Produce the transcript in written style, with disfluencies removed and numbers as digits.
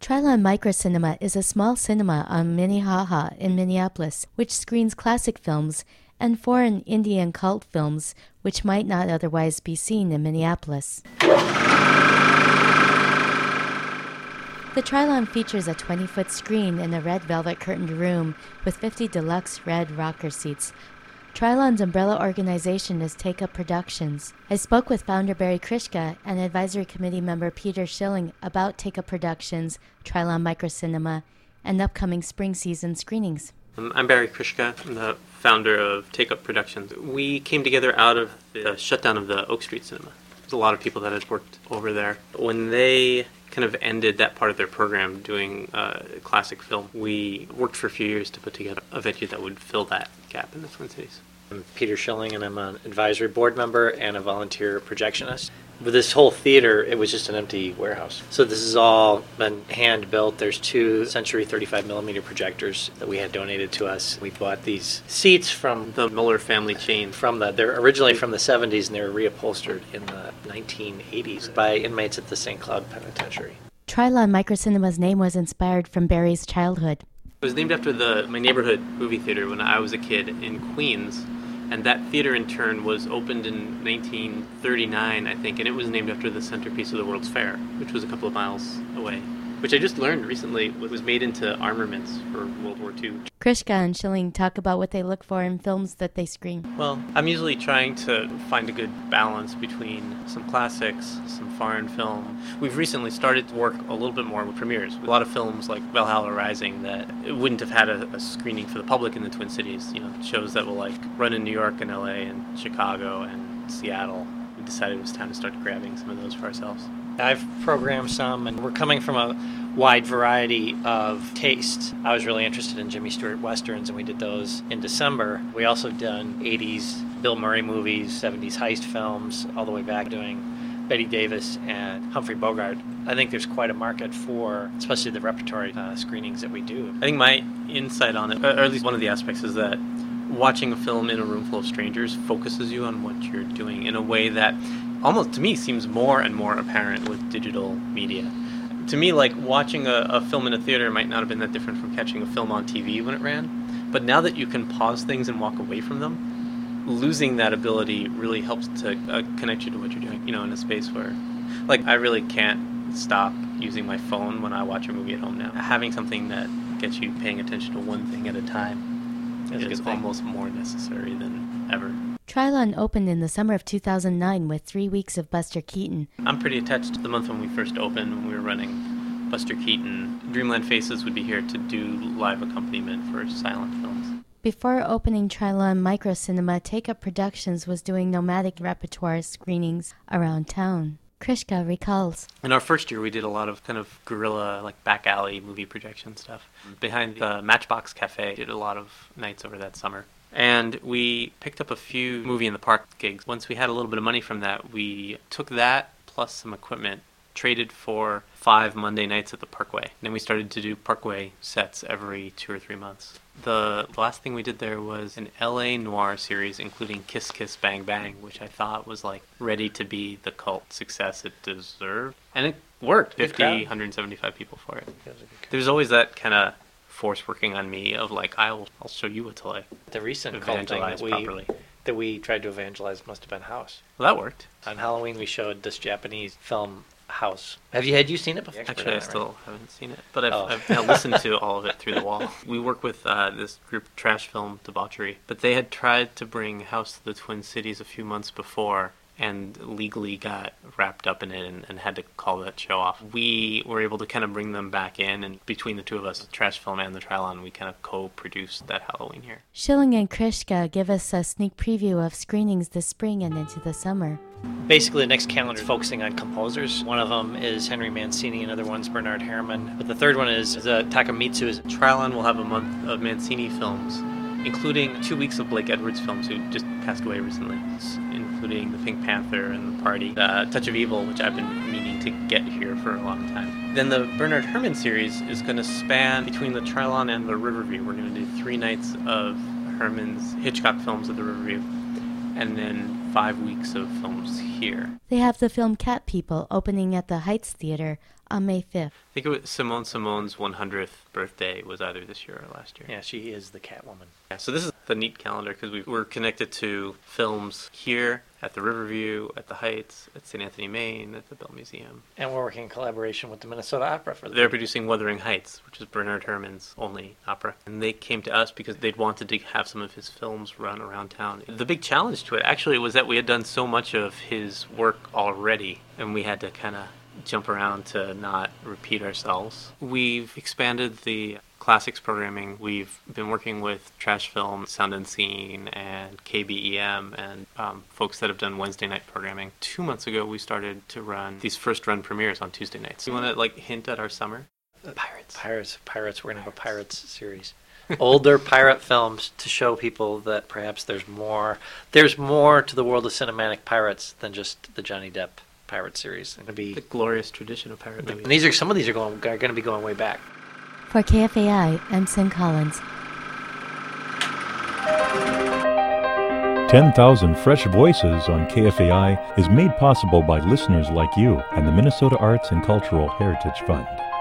Trilon Microcinema is a small cinema on Minnehaha in Minneapolis, which screens classic films and foreign Indian cult films which might not otherwise be seen in Minneapolis. The Trilon features a 20-foot screen in a red velvet curtained room with 50 deluxe red rocker seats. Trilon's umbrella organization is Take Up Productions. I spoke with founder Barry Krishka and advisory committee member Peter Schilling about Take Up Productions, Trilon Microcinema, and upcoming spring season screenings. I'm Barry Krishka. I'm the founder of Take Up Productions. We came together out of the shutdown of the Oak Street Cinema. There's a lot of people that had worked over there. When they kind of ended that part of their program doing classic film, we worked for a few years to put together a venue that would fill that gap in the Twin Cities. I'm Peter Schilling, and I'm an advisory board member and a volunteer projectionist. With this whole theater, it was just an empty warehouse. So this has all been hand-built. There's 2 Century 35mm projectors that we had donated to us. We bought these seats from The Miller family chain. They're originally from the 70s, and they were reupholstered in the 1980s by inmates at the St. Cloud Penitentiary. Trilon Microcinema's name was inspired from Barry's childhood. It was named after my neighborhood movie theater when I was a kid in Queens. And that theater, in turn, was opened in 1939, I think, and it was named after the centerpiece of the World's Fair, which was a couple of miles away, which I just learned recently was made into armaments for World War II. Krishka and Schilling talk about what they look for in films that they screen. Well, I'm usually trying to find a good balance between some classics, some foreign film. We've recently started to work a little bit more with premieres. A lot of films like Valhalla Rising that wouldn't have had a screening for the public in the Twin Cities. Shows that will run in New York and LA and Chicago and Seattle. We decided it was time to start grabbing some of those for ourselves. I've programmed some, and we're coming from a wide variety of tastes. I was really interested in Jimmy Stewart Westerns, and we did those in December. We also done 80s Bill Murray movies, 70s heist films, all the way back doing Bette Davis and Humphrey Bogart. I think there's quite a market for, especially the repertory screenings that we do. I think my insight on it, or at least one of the aspects, is that watching a film in a room full of strangers focuses you on what you're doing in a way that almost, to me, seems more and more apparent with digital media. To me, watching a film in a theater might not have been that different from catching a film on TV when it ran. But now that you can pause things and walk away from them, losing that ability really helps to connect you to what you're doing, in a space where, I really can't stop using my phone when I watch a movie at home now. Having something that gets you paying attention to one thing at a time is almost more necessary than ever. Trilon opened in the summer of 2009 with 3 weeks of Buster Keaton. I'm pretty attached to the month when we first opened, when we were running Buster Keaton. Dreamland Faces would be here to do live accompaniment for silent films. Before opening Trilon Microcinema, Take Up Productions was doing nomadic repertoire screenings around town. Krishka recalls. In our first year, we did a lot of kind of guerrilla, back alley movie projection stuff. Behind the Matchbox Cafe, did a lot of nights over that summer. And we picked up a few movie in the park gigs. Once we had a little bit of money from that, we took that plus some equipment, traded for 5 Monday nights at the Parkway. And then we started to do Parkway sets every 2 or 3 months. The last thing we did there was an LA noir series, including Kiss Kiss Bang Bang, which I thought was ready to be the cult success it deserved. And it worked. 175 people for it. There's always that kind of force working on me of I'll show you what to like. The recent cult thing that we tried to evangelize must have been House. Well, that worked. On Halloween, we showed this Japanese film, House. Had you seen it before? Actually, I still haven't seen it, but I've now listened to all of it through the wall. We work with this group, Trash Film Debauchery, but they had tried to bring House to the Twin Cities a few months before and legally got wrapped up in it and had to call that show off. We were able to kind of bring them back in, and between the two of us, Trash Film and the Trilon, we kind of co-produced that Halloween here. Schilling and Krishka give us a sneak preview of screenings this spring and into the summer. Basically, the next calendar is focusing on composers. One of them is Henry Mancini, another one's Bernard Herrmann. But the third one is Takamitsu. Trilon will have a month of Mancini films, including 2 weeks of Blake Edwards films, who just passed away recently, including The Pink Panther and The Party, Touch of Evil, which I've been meaning to get here for a long time. Then the Bernard Herrmann series is going to span between the Trilon and the Riverview. We're going to do 3 nights of Herrmann's Hitchcock films at the Riverview, and then 5 weeks of films here. They have the film Cat People opening at the Heights Theater on May 5th. I think it was Simone's 100th birthday was either this year or last year. Yeah, she is the Catwoman. Yeah, so this is the neat calendar because we're connected to films here at the Riverview, at the Heights, at St. Anthony, Maine, at the Bell Museum. And we're working in collaboration with the Minnesota Opera for They're producing Wuthering Heights, which is Bernard Herrmann's only opera. And they came to us because they'd wanted to have some of his films run around town. The big challenge to it actually was that we had done so much of his work already, and we had to kind of jump around to not repeat ourselves. We've expanded the classics programming. We've been working with Trash Film, Sound and Scene, and KBEM, and folks that have done Wednesday night programming. 2 months ago, we started to run these first run premieres on Tuesday nights. You want to hint at our summer? Pirates. We're going to have a Pirates series. Older pirate films to show people that perhaps there's more to the world of cinematic pirates than just the Johnny Depp pirate series. It's going to be the glorious tradition of pirate movies. And some of these are going to be going way back. For KFAI, I'm Sin Collins. 10,000 Fresh Voices on KFAI is made possible by listeners like you and the Minnesota Arts and Cultural Heritage Fund.